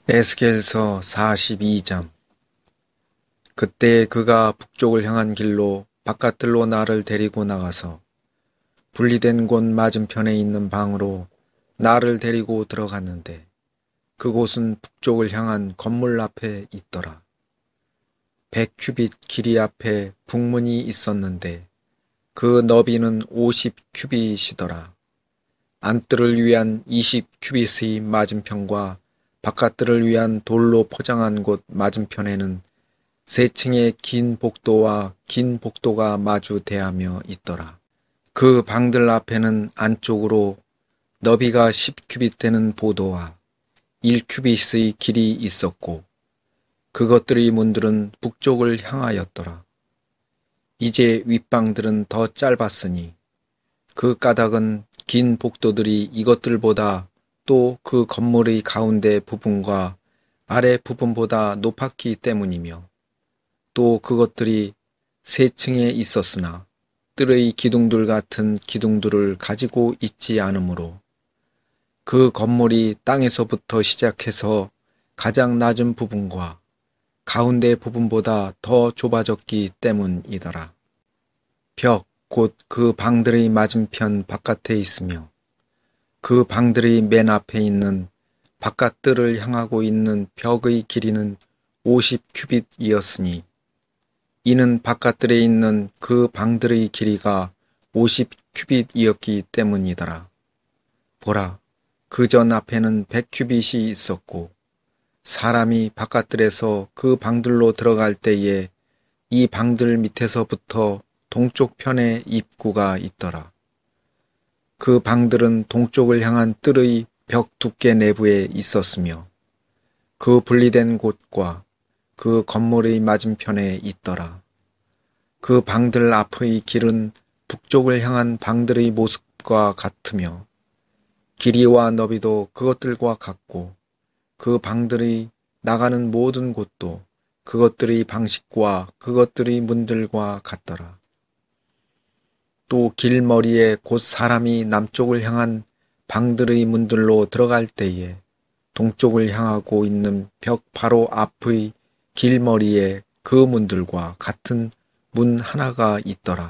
에스겔서 42장. 그때 그가 북쪽을 향한 길로 바깥들로 나를 데리고 나가서 분리된 곳 맞은편에 있는 방으로 나를 데리고 들어갔는데 그곳은 북쪽을 향한 건물 앞에 있더라. 100규빗 길이 앞에 북문이 있었는데 그 너비는 50규빗이더라. 안뜰을 위한 20규빗의 맞은편과 바깥들을 위한 돌로 포장한 곳 맞은편에는 세 층의 긴 복도와 긴 복도가 마주 대하며 있더라. 그 방들 앞에는 안쪽으로 너비가 10규빗 되는 보도와 1규빗의 길이 있었고 그것들의 문들은 북쪽을 향하였더라. 이제 윗방들은 더 짧았으니 그 까닭은 긴 복도들이 이것들보다 또 그 건물의 가운데 부분과 아래 부분보다 높았기 때문이며 또 그것들이 세 층에 있었으나 뜰의 기둥들 같은 기둥들을 가지고 있지 않으므로 그 건물이 땅에서부터 시작해서 가장 낮은 부분과 가운데 부분보다 더 좁아졌기 때문이더라. 벽, 곧 그 방들의 맞은편 바깥에 있으며 그 방들의 맨 앞에 있는 바깥 뜰을 향하고 있는 벽의 길이는 50규빗이었으니 이는 바깥뜰에 있는 그 방들의 길이가 50규빗이었기 때문이더라. 보라, 그 전 앞에는 100규빗이 있었고 사람이 바깥뜰에서 그 방들로 들어갈 때에 이 방들 밑에서부터 동쪽 편에 입구가 있더라. 그 방들은 동쪽을 향한 뜰의 벽 두께 내부에 있었으며 그 분리된 곳과 그 건물의 맞은편에 있더라. 그 방들 앞의 길은 북쪽을 향한 방들의 모습과 같으며 길이와 너비도 그것들과 같고 그 방들의 나가는 모든 곳도 그것들의 방식과 그것들의 문들과 같더라. 또 길머리에 곧 사람이 남쪽을 향한 방들의 문들로 들어갈 때에 동쪽을 향하고 있는 벽 바로 앞의 길머리에 그 문들과 같은 문 하나가 있더라.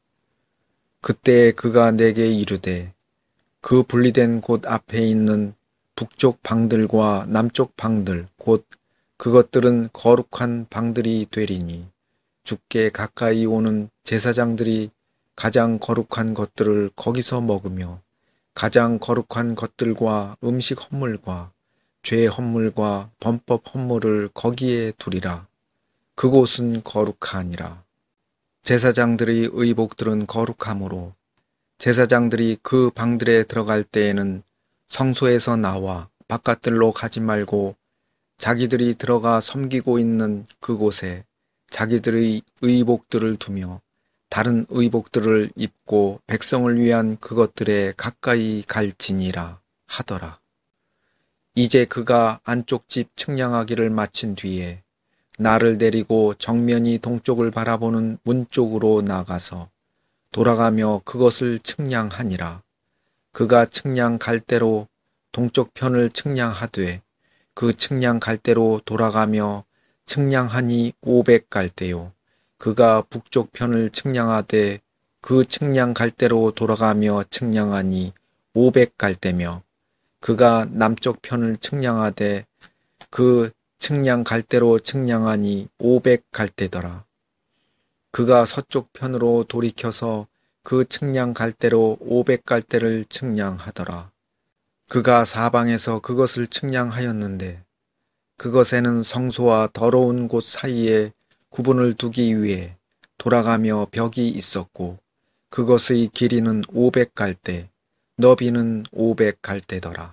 그때 그가 내게 이르되 그 분리된 곳 앞에 있는 북쪽 방들과 남쪽 방들 곧 그것들은 거룩한 방들이 되리니 주께 가까이 오는 제사장들이 가장 거룩한 것들을 거기서 먹으며 가장 거룩한 것들과 음식 헌물과 죄 헌물과 범법 헌물을 거기에 두리라. 그곳은 거룩하니라. 제사장들의 의복들은 거룩하므로 제사장들이 그 방들에 들어갈 때에는 성소에서 나와 바깥들로 가지 말고 자기들이 들어가 섬기고 있는 그곳에 자기들의 의복들을 두며 다른 의복들을 입고 백성을 위한 그것들에 가까이 갈지니라 하더라. 이제 그가 안쪽 집 측량하기를 마친 뒤에 나를 데리고 정면이 동쪽을 바라보는 문 쪽으로 나가서 돌아가며 그것을 측량하니라. 그가 측량 갈대로 동쪽 편을 측량하되 그 측량 갈대로 돌아가며 측량하니 500갈대요. 그가 북쪽 편을 측량하되 그 측량 갈대로 돌아가며 측량하니 500갈대며 그가 남쪽 편을 측량하되 그 측량 갈대로 측량하니 500갈대더라. 그가 서쪽 편으로 돌이켜서 그 측량 갈대로 500갈대를 측량하더라. 그가 사방에서 그것을 측량하였는데 그것에는 성소와 더러운 곳 사이에 구분을 두기 위해 돌아가며 벽이 있었고 그것의 길이는 500갈대, 너비는 500갈대더라.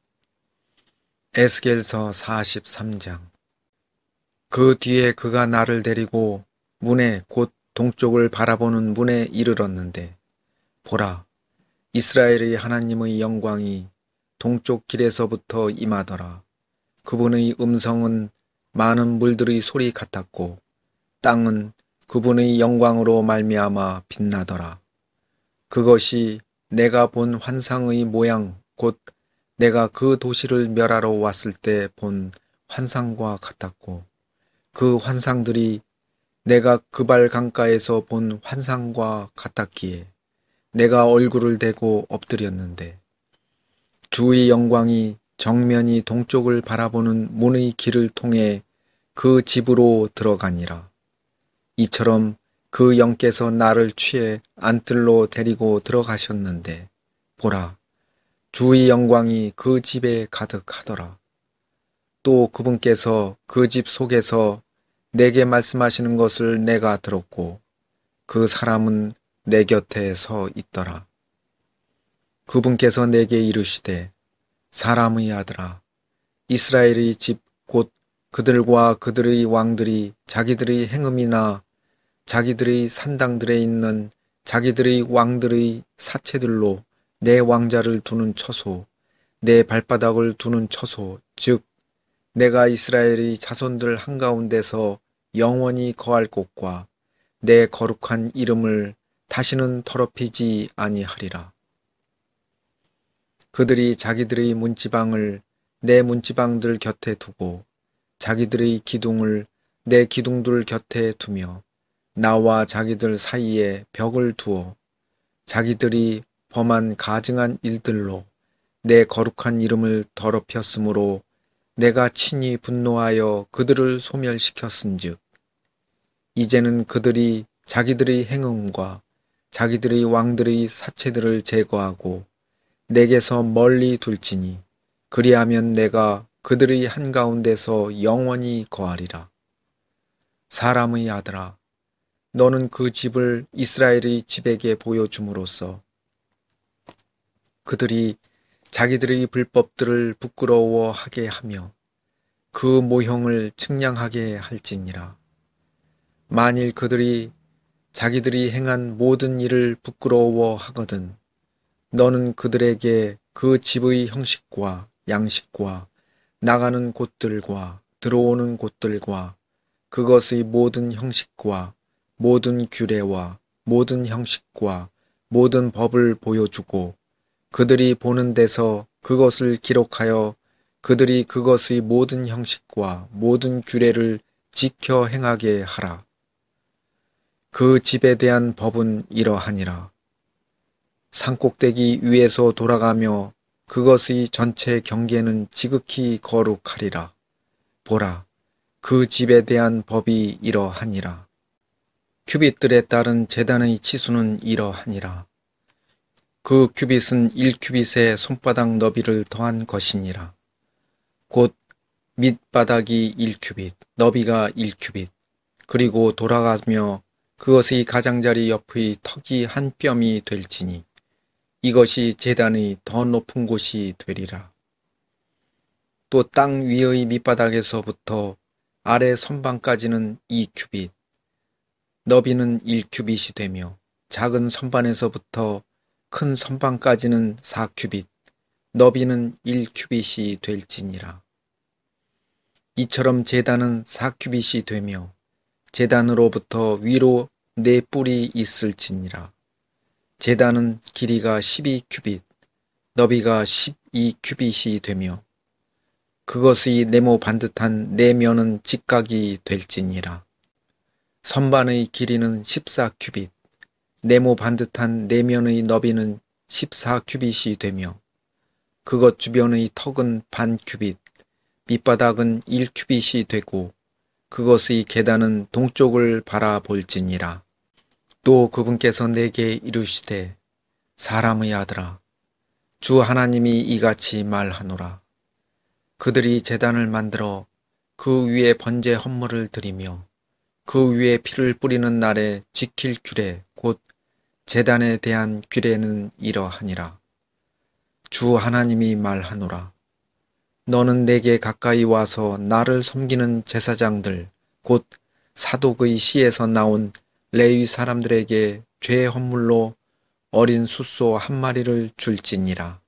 에스겔서 43장. 그 뒤에 그가 나를 데리고 문에 곧 동쪽을 바라보는 문에 이르렀는데 보라, 이스라엘의 하나님의 영광이 동쪽 길에서부터 임하더라. 그분의 음성은 많은 물들의 소리 같았고 땅은 그분의 영광으로 말미암아 빛나더라. 그것이 내가 본 환상의 모양 곧 내가 그 도시를 멸하러 왔을 때 본 환상과 같았고 그 환상들이 내가 그발 강가에서 본 환상과 같았기에 내가 얼굴을 대고 엎드렸는데 주의 영광이 정면이 동쪽을 바라보는 문의 길을 통해 그 집으로 들어가니라. 이처럼 그 영께서 나를 취해 안뜰로 데리고 들어가셨는데 보라, 주의 영광이 그 집에 가득하더라. 또 그분께서 그 집 속에서 내게 말씀하시는 것을 내가 들었고 그 사람은 내 곁에 서 있더라. 그분께서 내게 이르시되 사람의 아들아, 이스라엘의 집 곧 그들과 그들의 왕들이 자기들의 행음이나 자기들의 산당들에 있는 자기들의 왕들의 사체들로 내 왕자를 두는 처소, 내 발바닥을 두는 처소, 즉 내가 이스라엘의 자손들 한가운데서 영원히 거할 곳과 내 거룩한 이름을 다시는 더럽히지 아니하리라. 그들이 자기들의 문지방을 내 문지방들 곁에 두고 자기들의 기둥을 내 기둥들 곁에 두며 나와 자기들 사이에 벽을 두어 자기들이 범한 가증한 일들로 내 거룩한 이름을 더럽혔으므로 내가 친히 분노하여 그들을 소멸시켰은즉 이제는 그들이 자기들의 행음과 자기들의 왕들의 사체들을 제거하고 내게서 멀리 둘지니 그리하면 내가 그들의 한가운데서 영원히 거하리라. 사람의 아들아, 너는 그 집을 이스라엘의 집에게 보여줌으로써 그들이 자기들의 불법들을 부끄러워하게 하며 그 모형을 측량하게 할지니라. 만일 그들이 자기들이 행한 모든 일을 부끄러워하거든 너는 그들에게 그 집의 형식과 양식과 나가는 곳들과 들어오는 곳들과 그것의 모든 형식과 모든 규례와 모든 형식과 모든 법을 보여주고 그들이 보는 데서 그것을 기록하여 그들이 그것의 모든 형식과 모든 규례를 지켜 행하게 하라. 그 집에 대한 법은 이러하니라. 산꼭대기 위에서 돌아가며 그것의 전체 경계는 지극히 거룩하리라. 보라, 그 집에 대한 법이 이러하니라. 큐빗들에 따른 제단의 치수는 이러하니라. 그 큐빗은 1큐빗의 손바닥 너비를 더한 것이니라. 곧 밑바닥이 1큐빗, 너비가 1큐빗, 그리고 돌아가며 그것의 가장자리 옆의 턱이 한 뼘이 될지니 이것이 제단의 더 높은 곳이 되리라. 또 땅 위의 밑바닥에서부터 아래 선반까지는 2큐빗, 너비는 1큐빗이 되며 작은 선반에서부터 큰 선반까지는 4큐빗, 너비는 1큐빗이 될지니라. 이처럼 제단은 4큐빗이 되며 제단으로부터 위로 4뿔이 있을지니라. 제단은 길이가 12큐빗, 너비가 12큐빗이 되며 그것의 네모 반듯한 네 면은 직각이 될지니라. 선반의 길이는 14큐빗, 네모 반듯한 네 면의 너비는 14큐빗이 되며 그것 주변의 턱은 반 큐빗, 밑바닥은 1큐빗이 되고 그것의 계단은 동쪽을 바라볼지니라. 또 그분께서 내게 이르시되 사람의 아들아, 주 하나님이 이같이 말하노라. 그들이 제단을 만들어 그 위에 번제 헌물을 드리며 그 위에 피를 뿌리는 날에 지킬 규례 곧 제단에 대한 규례는 이러하니라. 주 하나님이 말하노라. 너는 내게 가까이 와서 나를 섬기는 제사장들 곧 사독의 씨에서 나온 레위 사람들에게 죄 헌물로 어린 숫소 한 마리를 줄지니라.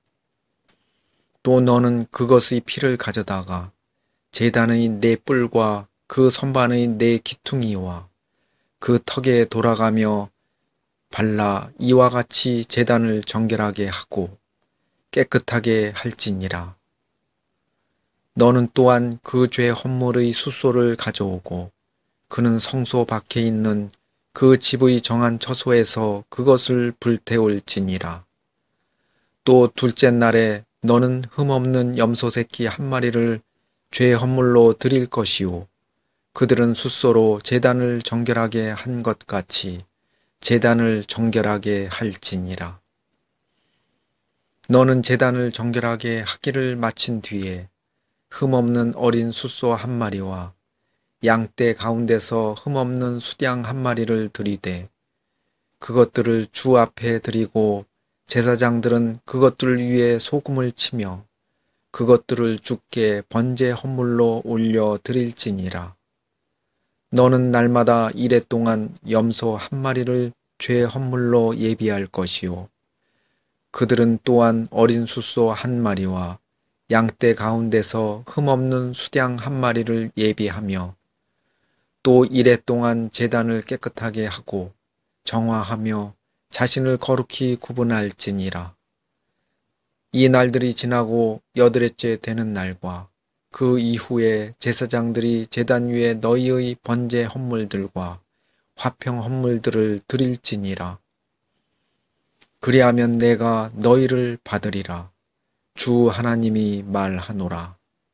또 너는 그것의 피를 가져다가 제단의 네 뿔과 그 선반의 네 기퉁이와 그 턱에 돌아가며 발라 이와 같이 제단을 정결하게 하고 깨끗하게 할지니라. 너는 또한 그 죄 헌물의 숫소를 가져오고 그는 성소 밖에 있는 그 집의 정한 처소에서 그것을 불태울지니라. 또 둘째 날에 너는 흠없는 염소 새끼 한 마리를 죄 헌물로 드릴 것이요 그들은 숫소로 제단을 정결하게 한 것 같이 제단을 정결하게 할지니라. 너는 제단을 정결하게 하기를 마친 뒤에 흠없는 어린 숫소 한 마리와 양떼 가운데서 흠없는 수양 한 마리를 드리되 그것들을 주 앞에 드리고 제사장들은 그것들 위에 소금을 치며 그것들을 주께 번제 헌물로 올려 드릴지니라. 너는 날마다 이레 동안 염소 한 마리를 죄 헌물로 예비할 것이요 그들은 또한 어린 숫소 한 마리와 양떼 가운데서 흠없는 수양 한 마리를 예비하며 또 이레 동안 제단을 깨끗하게 하고 정화하며 자신을 거룩히 구분할지니라. 이 날들이 지나고 여드레째 되는 날과 그 이후에 제사장들이 제단 위에 너희의 번제 헌물들과 화평 헌물들을 드릴지니라. 그리하면 내가 너희를 받으리라. 주 하나님이 말하노라.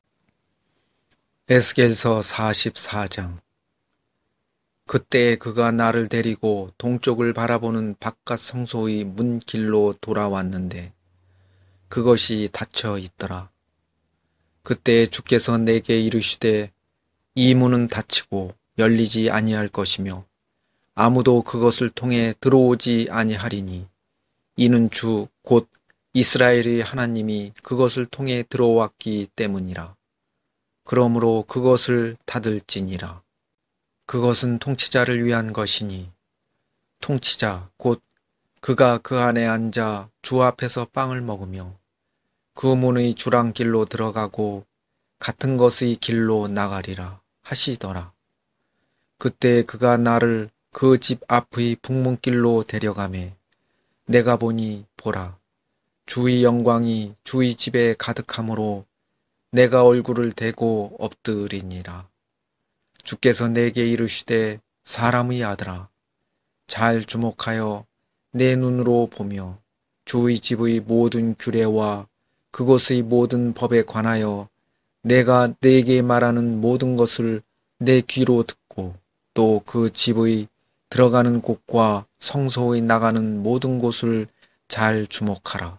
에스겔서 44장. 그때 그가 나를 데리고 동쪽을 바라보는 바깥 성소의 문 길로 돌아왔는데 그것이 닫혀 있더라. 그때 주께서 내게 이르시되 이 문은 닫히고 열리지 아니할 것이며 아무도 그것을 통해 들어오지 아니하리니 이는 주 곧 이스라엘의 하나님이 그것을 통해 들어왔기 때문이라. 그러므로 그것을 닫을지니라. 그것은 통치자를 위한 것이니 통치자 곧 그가 그 안에 앉아 주 앞에서 빵을 먹으며 그 문의 주랑길로 들어가고 같은 것의 길로 나가리라 하시더라. 그때 그가 나를 그 집 앞의 북문길로 데려가매 내가 보니 보라 주의 영광이 주의 집에 가득하므로 내가 얼굴을 대고 엎드리니라. 주께서 내게 이르시되 사람의 아들아 잘 주목하여 내 눈으로 보며 주의 집의 모든 규례와 그곳의 모든 법에 관하여 내가 네게 말하는 모든 것을 내 귀로 듣고 또 그 집의 들어가는 곳과 성소의 나가는 모든 곳을 잘 주목하라.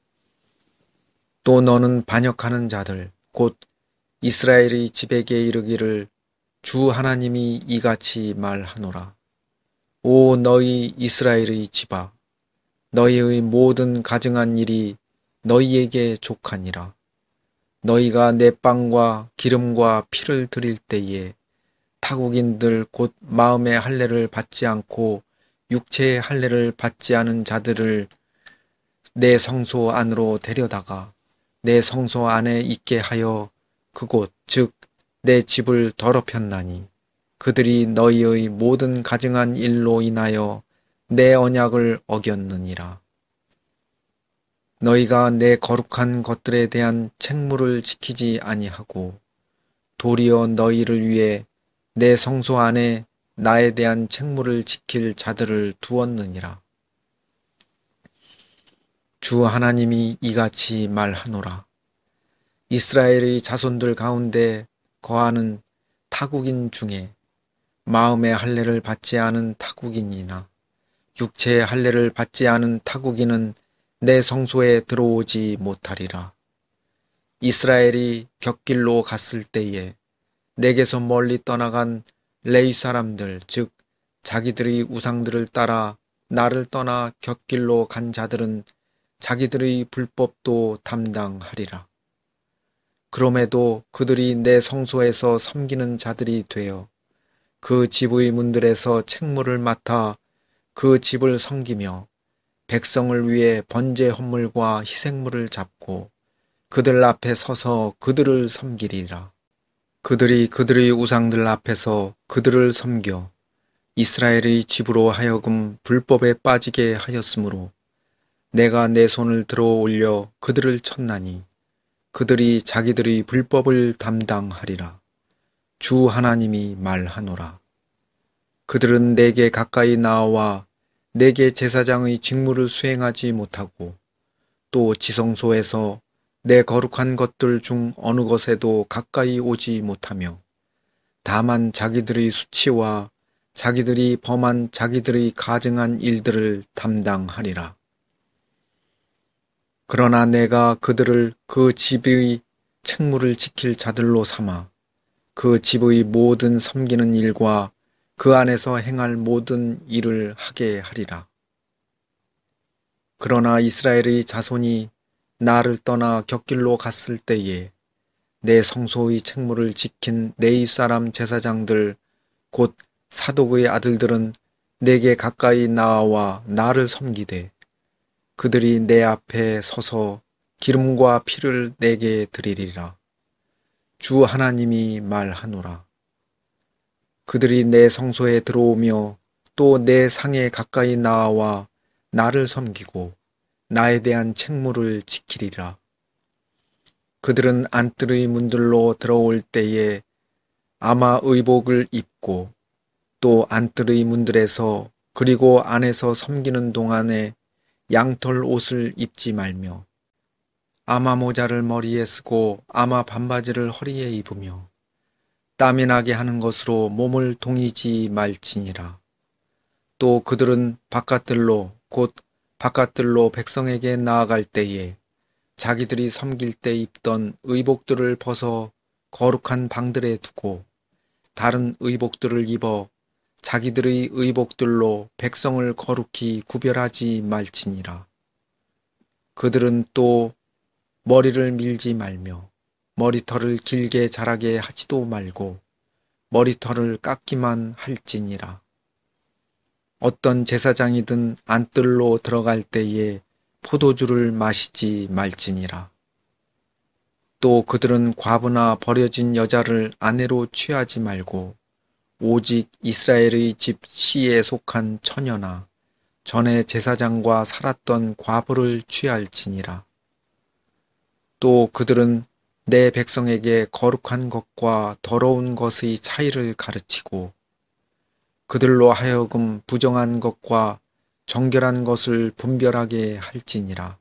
또 너는 반역하는 자들 곧 이스라엘의 집에게 이르기를 주 하나님이 이같이 말하노라. 오 너희 이스라엘의 집아 너희의 모든 가증한 일이 너희에게 족하니라. 너희가 내 빵과 기름과 피를 드릴 때에 타국인들 곧 마음의 할례를 받지 않고 육체의 할례를 받지 않은 자들을 내 성소 안으로 데려다가 내 성소 안에 있게 하여 그곳 즉 내 집을 더럽혔나니 그들이 너희의 모든 가증한 일로 인하여 내 언약을 어겼느니라. 너희가 내 거룩한 것들에 대한 책무를 지키지 아니하고 도리어 너희를 위해 내 성소 안에 나에 대한 책무를 지킬 자들을 두었느니라. 주 하나님이 이같이 말하노라. 이스라엘의 자손들 가운데 거하는 타국인 중에 마음의 할례를 받지 않은 타국인이나 육체의 할례를 받지 않은 타국인은 내 성소에 들어오지 못하리라. 이스라엘이 곁길로 갔을 때에 내게서 멀리 떠나간 레위 사람들 즉 자기들의 우상들을 따라 나를 떠나 곁길로 간 자들은 자기들의 불법도 담당하리라. 그럼에도 그들이 내 성소에서 섬기는 자들이 되어 그 집의 문들에서 책무를 맡아 그 집을 섬기며 백성을 위해 번제 헌물과 희생물을 잡고 그들 앞에 서서 그들을 섬기리라. 그들이 그들의 우상들 앞에서 그들을 섬겨 이스라엘의 집으로 하여금 불법에 빠지게 하였으므로 내가 내 손을 들어 올려 그들을 쳤나니 그들이 자기들의 불법을 담당하리라. 주 하나님이 말하노라. 그들은 내게 가까이 나와 내게 제사장의 직무를 수행하지 못하고 또 지성소에서 내 거룩한 것들 중 어느 것에도 가까이 오지 못하며 다만 자기들의 수치와 자기들이 범한 자기들의 가증한 일들을 담당하리라. 그러나 내가 그들을 그 집의 책무를 지킬 자들로 삼아 그 집의 모든 섬기는 일과 그 안에서 행할 모든 일을 하게 하리라. 그러나 이스라엘의 자손이 나를 떠나 곁길로 갔을 때에 내 성소의 책무를 지킨 레위 사람 제사장들 곧 사독의 아들들은 내게 가까이 나와 나를 섬기되 그들이 내 앞에 서서 기름과 피를 내게 드리리라. 주 하나님이 말하노라. 그들이 내 성소에 들어오며 또 내 상에 가까이 나와 나를 섬기고 나에 대한 책무를 지키리라. 그들은 안뜰의 문들로 들어올 때에 아마 의복을 입고 또 안뜰의 문들에서 그리고 안에서 섬기는 동안에 양털 옷을 입지 말며 아마 모자를 머리에 쓰고 아마 반바지를 허리에 입으며 땀이 나게 하는 것으로 몸을 동이지 말지니라. 또 그들은 바깥들로 곧 바깥들로 백성에게 나아갈 때에 자기들이 섬길 때 입던 의복들을 벗어 거룩한 방들에 두고 다른 의복들을 입어 자기들의 의복들로 백성을 거룩히 구별하지 말지니라. 그들은 또 머리를 밀지 말며 머리털을 길게 자라게 하지도 말고 머리털을 깎기만 할지니라. 어떤 제사장이든 안뜰로 들어갈 때에 포도주를 마시지 말지니라. 또 그들은 과부나 버려진 여자를 아내로 취하지 말고 오직 이스라엘의 집 시에 속한 처녀나 전에 제사장과 살았던 과부를 취할지니라. 또 그들은 내 백성에게 거룩한 것과 더러운 것의 차이를 가르치고 그들로 하여금 부정한 것과 정결한 것을 분별하게 할지니라.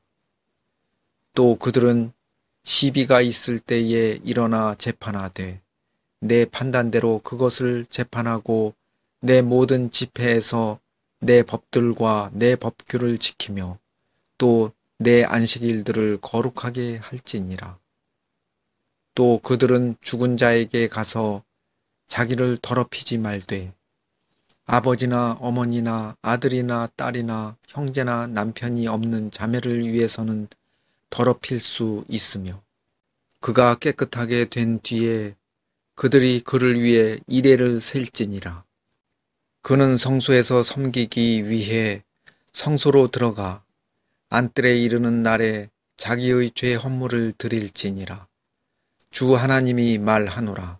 또 그들은 시비가 있을 때에 일어나 재판하되 내 판단대로 그것을 재판하고 내 모든 집회에서 내 법들과 내 법규를 지키며 또 내 안식일들을 거룩하게 할지니라. 또 그들은 죽은 자에게 가서 자기를 더럽히지 말되 아버지나 어머니나 아들이나 딸이나 형제나 남편이 없는 자매를 위해서는 더럽힐 수 있으며 그가 깨끗하게 된 뒤에 그들이 그를 위해 이레를 셀지니라. 그는 성소에서 섬기기 위해 성소로 들어가 안뜰에 이르는 날에 자기의 죄 헌물을 드릴지니라. 주 하나님이 말하노라.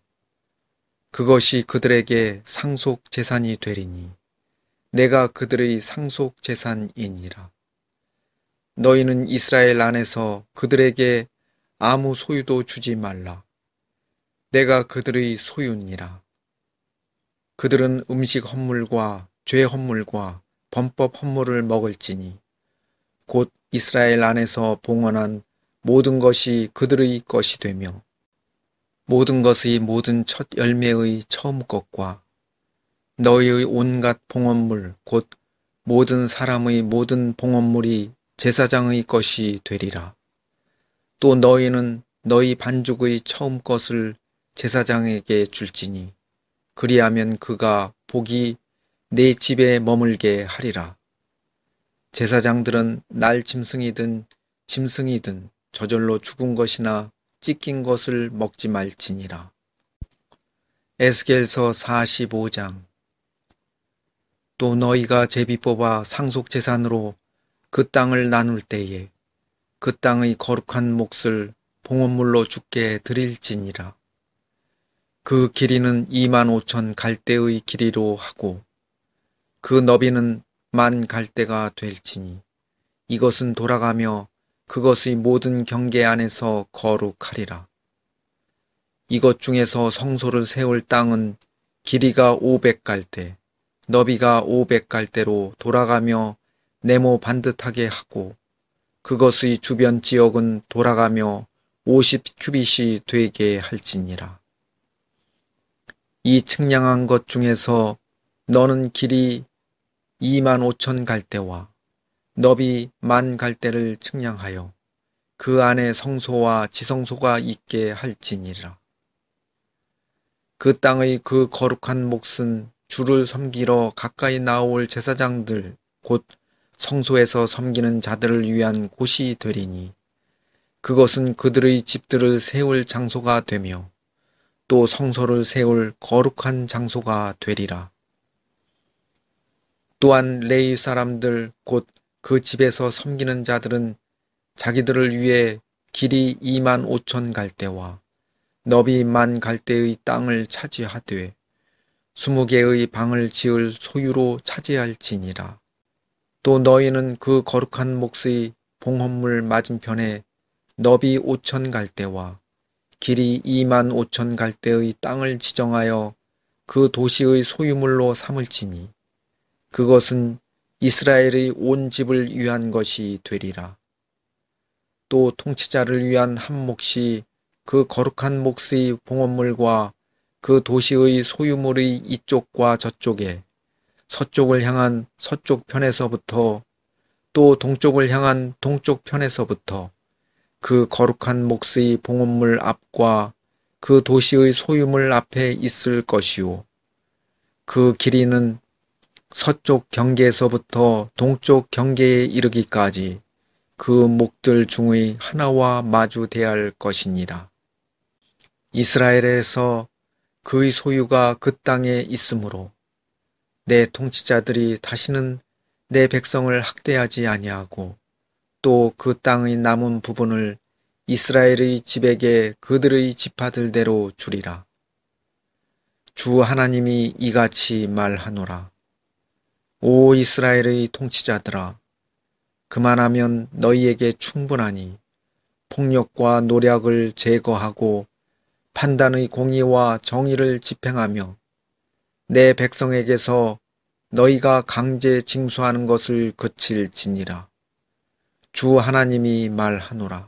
그것이 그들에게 상속 재산이 되리니 내가 그들의 상속 재산이니라. 너희는 이스라엘 안에서 그들에게 아무 소유도 주지 말라. 내가 그들의 소유니라. 그들은 음식 헌물과 죄 헌물과 범법 헌물을 먹을지니 곧 이스라엘 안에서 봉헌한 모든 것이 그들의 것이 되며 모든 것의 모든 첫 열매의 처음 것과 너희의 온갖 봉헌물 곧 모든 사람의 모든 봉헌물이 제사장의 것이 되리라. 또 너희는 너희 반죽의 처음 것을 제사장에게 줄지니 그리하면 그가 복이 내 집에 머물게 하리라. 제사장들은 날 짐승이든 짐승이든 저절로 죽은 것이나 찢긴 것을 먹지 말지니라. 에스겔서 45장. 또 너희가 제비 뽑아 상속재산으로 그 땅을 나눌 때에 그 땅의 거룩한 몫을 봉헌물로 주께 드릴지니라. 그 길이는 25,000 갈대의 길이로 하고 그 너비는 10,000 갈대가 될지니 이것은 돌아가며 그것의 모든 경계 안에서 거룩하리라. 이것 중에서 성소를 세울 땅은 길이가 500갈대, 너비가 500갈대로 돌아가며 네모 반듯하게 하고 그것의 주변 지역은 돌아가며 50규빗이 되게 할지니라. 이 측량한 것 중에서 너는 길이 25,000갈대와 너비 10,000갈대를 측량하여 그 안에 성소와 지성소가 있게 할지니라. 그 땅의 그 거룩한 몫은 주를 섬기러 가까이 나올 제사장들 곧 성소에서 섬기는 자들을 위한 곳이 되리니 그것은 그들의 집들을 세울 장소가 되며 또 성소를 세울 거룩한 장소가 되리라. 또한 레위 사람들 곧 그 집에서 섬기는 자들은 자기들을 위해 길이 25,000갈대와 너비 10,000갈대의 땅을 차지하되 20개의 방을 지을 소유로 차지할지니라. 또 너희는 그 거룩한 몫의 봉헌물 맞은편에 너비 5,000갈대와 길이 25,000갈대의 땅을 지정하여 그 도시의 소유물로 삼을지니 그것은 이스라엘의 온 집을 위한 것이 되리라. 또 통치자를 위한 한 몫이 그 거룩한 몫의 봉헌물과 그 도시의 소유물의 이쪽과 저쪽에 서쪽을 향한 서쪽 편에서부터 또 동쪽을 향한 동쪽 편에서부터 그 거룩한 몫의 봉헌물 앞과 그 도시의 소유물 앞에 있을 것이요. 그 길이는 서쪽 경계에서부터 동쪽 경계에 이르기까지 그 목들 중의 하나와 마주 대할 것이니라. 이스라엘에서 그의 소유가 그 땅에 있으므로 내 통치자들이 다시는 내 백성을 학대하지 아니하고 또 그 땅의 남은 부분을 이스라엘의 집에게 그들의 지파들대로 주리라. 주 하나님이 이같이 말하노라. 오 이스라엘의 통치자들아, 그만하면 너희에게 충분하니 폭력과 노략을 제거하고 판단의 공의와 정의를 집행하며 내 백성에게서 너희가 강제 징수하는 것을 그칠지니라. 주 하나님이 말하노라.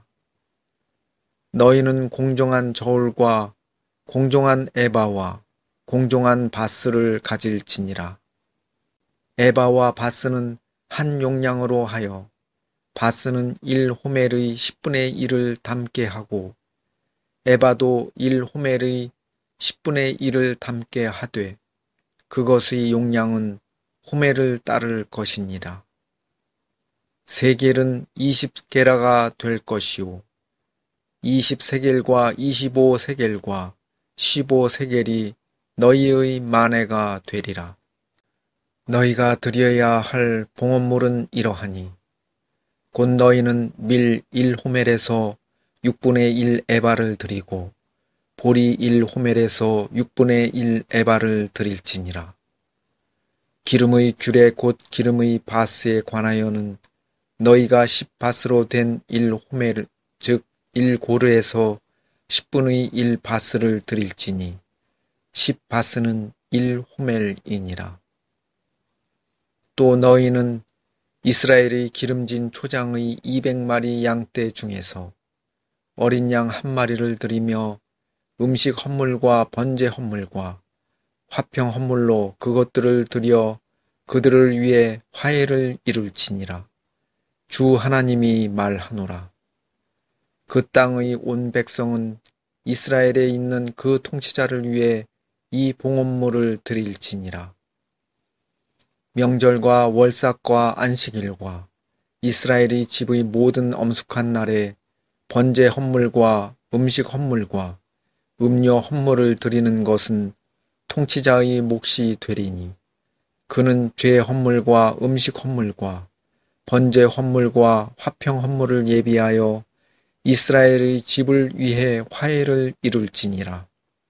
너희는 공정한 저울과 공정한 에바와 공정한 바스를 가질지니라. 에바와 바스는 한 용량으로 하여 바스는 1호멜의 10분의 1을 담게 하고 에바도 1호멜의 10분의 1을 담게 하되 그것의 용량은 호멜을 따를 것이니라. 세겔은 20게라가 될 것이요 20세겔과 25세겔과 15세겔이 너희의 만회가 되리라. 너희가 드려야 할 봉헌물은 이러하니 곧 너희는 밀 1호멜에서 6분의 1 에바를 드리고 보리 1호멜에서 6분의 1 에바를 드릴지니라. 기름의 규례 곧 기름의 바스에 관하여는 너희가 10바스로 된 1호멜 즉 1고르에서 10분의 1 바스를 드릴지니 10바스는 1호멜이니라. 또 너희는 이스라엘의 기름진 초장의 200마리 양떼 중에서 어린 양 한 마리를 드리며 음식 헌물과 번제 헌물과 화평 헌물로 그것들을 드려 그들을 위해 화해를 이룰지니라. 주 하나님이 말하노라. 그 땅의 온 백성은 이스라엘에 있는 그 통치자를 위해 이 봉헌물을 드릴지니라. 명절과 월삭과 안식일과 이스라엘의 집의 모든 엄숙한 날에 번제 헌물과 음식 헌물과 음료 헌물을 드리는 것은 통치자의 몫이 되리니 그는 죄 헌물과 음식 헌물과 번제 헌물과 화평 헌물을 예비하여 이스라엘의 집을 위해 화해를 이룰지니라.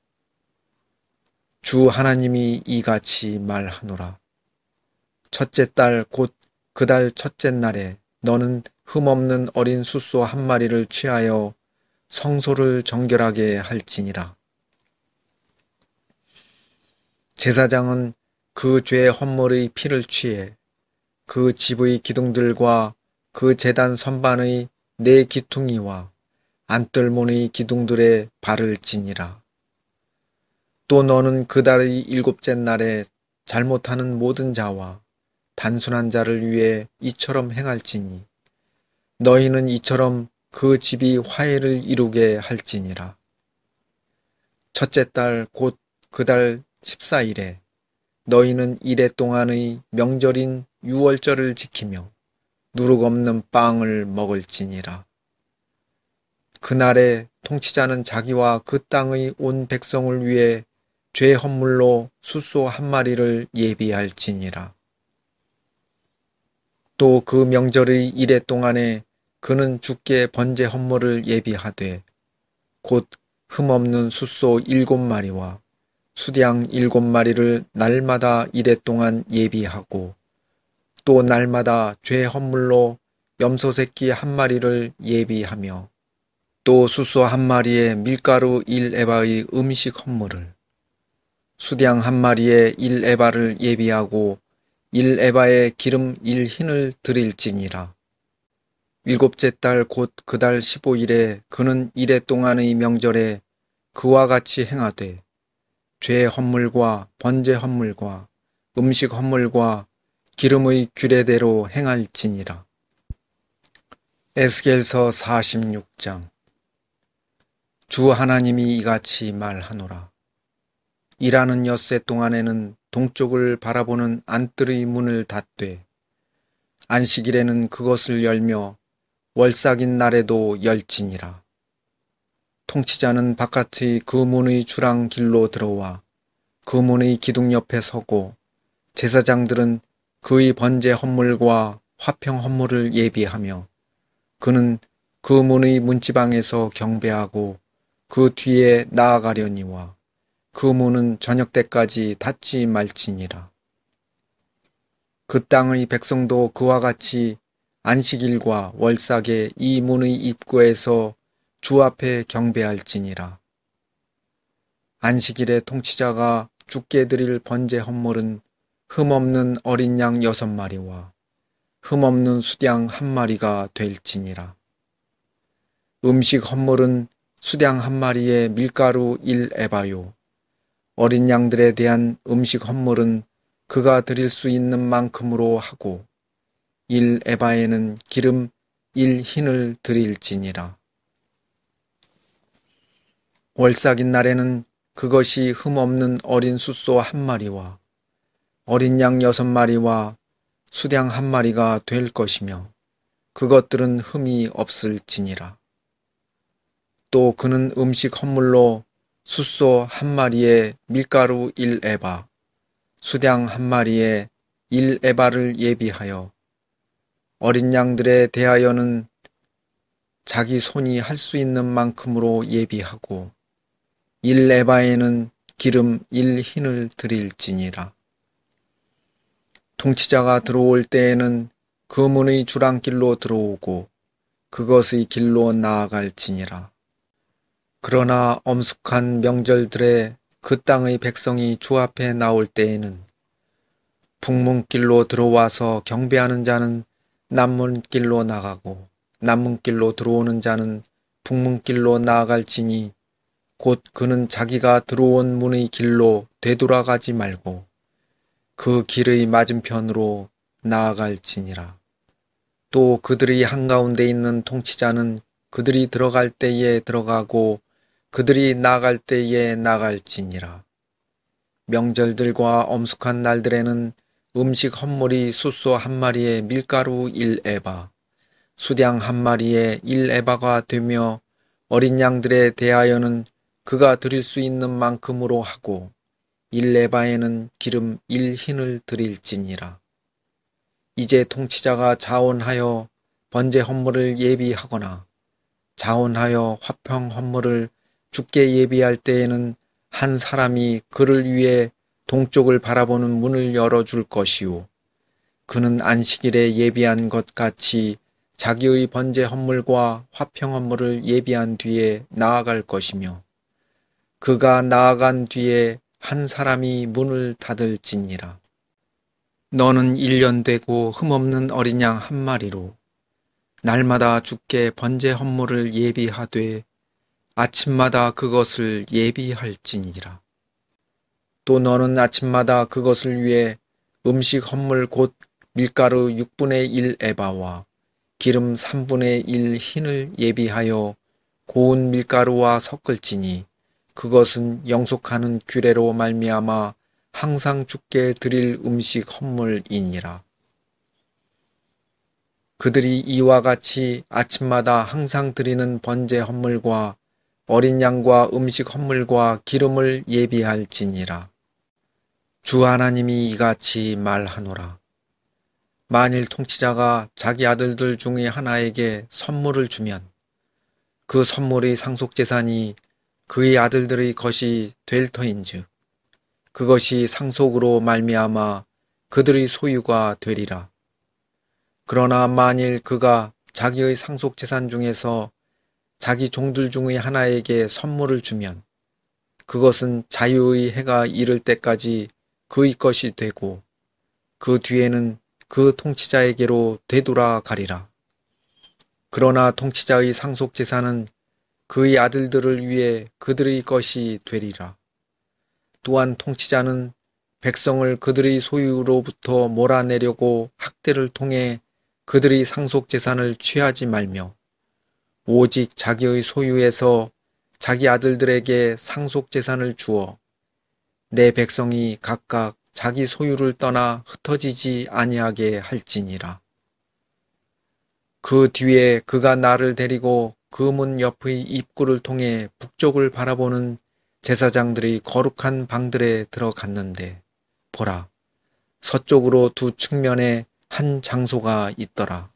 주 하나님이 이같이 말하노라. 첫째 달 곧 그 달 첫째 날에 너는 흠없는 어린 숫소 한 마리를 취하여 성소를 정결하게 할지니라. 제사장은 그 죄 헌물의 피를 취해 그 집의 기둥들과 그 제단 선반의 네 기퉁이와 안뜰문의 기둥들에 발을 지니라. 또 너는 그 달의 일곱째 날에 잘못하는 모든 자와 단순한 자를 위해 이처럼 행할지니 너희는 이처럼 그 집이 화해를 이루게 할지니라. 첫째 달 곧 그 달 14일에 너희는 이래 동안의 명절인 유월절을 지키며 누룩 없는 빵을 먹을지니라. 그날에 통치자는 자기와 그 땅의 온 백성을 위해 죄 헌물로 숫소 한 마리를 예비할지니라. 또 그 명절의 이래 동안에 그는 주께 번제 헌물을 예비하되 곧 흠없는 숫소 7마리와 수량 7마리를 날마다 이래 동안 예비하고 또 날마다 죄 헌물로 염소 새끼 한 마리를 예비하며 또 숫소 한 마리에 밀가루 1에바의 음식 헌물을 수량 한 마리에 1에바를 예비하고 1에바에 기름 1흰을 드릴지니라. 일곱째 달 곧 그 달 15일에 그는 이래 동안의 명절에 그와 같이 행하되 죄 헌물과 번제 헌물과 음식 헌물과 기름의 규례대로 행할지니라. 에스겔서 46장. 주 하나님이 이같이 말하노라. 일하는 엿새 동안에는 동쪽을 바라보는 안뜰의 문을 닫되 안식일에는 그것을 열며 월삭인 날에도 열지니라. 통치자는 바깥의 그 문의 주랑 길로 들어와 그 문의 기둥 옆에 서고 제사장들은 그의 번제 헌물과 화평 헌물을 예비하며 그는 그 문의 문지방에서 경배하고 그 뒤에 나아가려니와 그 문은 저녁 때까지 닫지 말지니라. 그 땅의 백성도 그와 같이 안식일과 월삭에 이 문의 입구에서 주 앞에 경배할지니라. 안식일에 통치자가 주께 드릴 번제 헌물은 흠없는 어린 양 6마리와 흠없는 수량 1마리가 될지니라. 음식 헌물은 수량 1마리에 밀가루 1에바요. 어린 양들에 대한 음식 헌물은 그가 드릴 수 있는 만큼으로 하고 1에바에는 기름 1흰을 드릴지니라. 월삭인 날에는 그것이 흠없는 어린 숫소 1마리와 어린 양 6마리와 수량 1마리가 될 것이며 그것들은 흠이 없을지니라. 또 그는 음식 헌물로 숫소 1마리에 밀가루 1에바, 수량 1마리에 1에바를 예비하여 어린 양들에 대하여는 자기 손이 할 수 있는 만큼으로 예비하고 1에바에는 기름 1흰을 드릴지니라. 통치자가 들어올 때에는 그 문의 주랑길로 들어오고 그것의 길로 나아갈지니라. 그러나 엄숙한 명절들에 그 땅의 백성이 주 앞에 나올 때에는 북문길로 들어와서 경배하는 자는 남문길로 나가고 남문길로 들어오는 자는 북문길로 나아갈지니 곧 그는 자기가 들어온 문의 길로 되돌아가지 말고 그 길의 맞은편으로 나아갈지니라. 또 그들의 한가운데 있는 통치자는 그들이 들어갈 때에 들어가고 그들이 나갈 때에 나갈지니라. 명절들과 엄숙한 날들에는 음식 헌물이 숫소 1마리에 밀가루 1에바, 수량 1마리에 1에바가 되며 어린 양들에 대하여는 그가 드릴 수 있는 만큼으로 하고 1에바에는 기름 1흰을 드릴지니라. 이제 통치자가 자원하여 번제 헌물을 예비하거나 자원하여 화평 헌물을 주께 예비할 때에는 한 사람이 그를 위해 동쪽을 바라보는 문을 열어줄 것이요. 그는 안식일에 예비한 것 같이 자기의 번제 헌물과 화평 헌물을 예비한 뒤에 나아갈 것이며 그가 나아간 뒤에 한 사람이 문을 닫을지니라. 너는 1년 되고 흠없는 어린 양 한 마리로 날마다 주께 번제 헌물을 예비하되 아침마다 그것을 예비할지니라. 또 너는 아침마다 그것을 위해 음식 헌물 곧 밀가루 6분의 1 에바와 기름 3분의 1 흰을 예비하여 고운 밀가루와 섞을지니 그것은 영속하는 규례로 말미암아 항상 주께 드릴 음식 헌물이니라. 그들이 이와 같이 아침마다 항상 드리는 번제 헌물과 어린 양과 음식 헌물과 기름을 예비할지니라. 주 하나님이 이같이 말하노라. 만일 통치자가 자기 아들들 중에 하나에게 선물을 주면 그 선물의 상속재산이 그의 아들들의 것이 될 터인즉 그것이 상속으로 말미암아 그들의 소유가 되리라. 그러나 만일 그가 자기의 상속재산 중에서 자기 종들 중의 하나에게 선물을 주면 그것은 자유의 해가 이를 때까지 그의 것이 되고 그 뒤에는 그 통치자에게로 되돌아가리라. 그러나 통치자의 상속재산은 그의 아들들을 위해 그들의 것이 되리라. 또한 통치자는 백성을 그들의 소유로부터 몰아내려고 학대를 통해 그들의 상속재산을 취하지 말며 오직 자기의 소유에서 자기 아들들에게 상속재산을 주어 내 백성이 각각 자기 소유를 떠나 흩어지지 아니하게 할지니라. 그 뒤에 그가 나를 데리고 그 문 옆의 입구를 통해 북쪽을 바라보는 제사장들이 거룩한 방들에 들어갔는데 보라, 서쪽으로 두 측면에 한 장소가 있더라.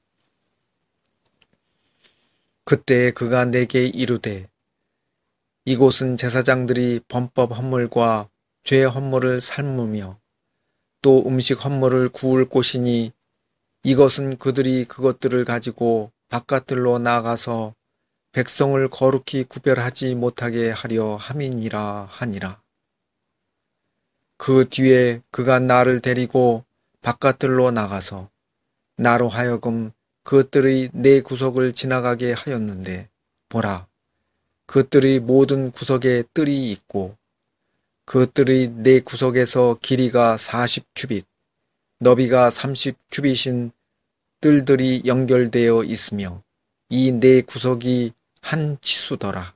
그때 그가 내게 이르되 이곳은 제사장들이 범법 헌물과 죄 헌물을 삶으며 또 음식 헌물을 구울 곳이니 이것은 그들이 그것들을 가지고 바깥들로 나가서 백성을 거룩히 구별하지 못하게 하려 함이니라 하니라. 그 뒤에 그가 나를 데리고 바깥들로 나가서 나로 하여금 그들의 네 구석을 지나가게 하였는데 보라, 그들의 모든 구석에 뜰이 있고 그들의 네 구석에서 길이가 40규빗, 너비가 30규빗인 뜰들이 연결되어 있으며 이 네 구석이 한 치수더라.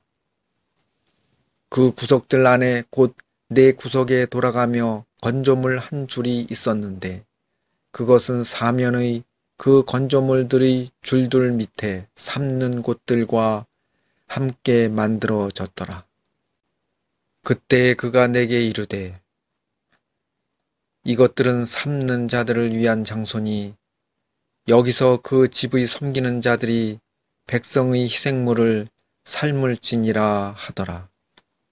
그 구석들 안에 곧 네 구석에 돌아가며 건조물 한 줄이 있었는데 그것은 사면의 그 건조물들의 줄들 밑에 삶는 곳들과 함께 만들어졌더라. 그때 그가 내게 이르되 이것들은 삶는 자들을 위한 장소니 여기서 그 집의 섬기는 자들이 백성의 희생물을 삶을지니라 하더라.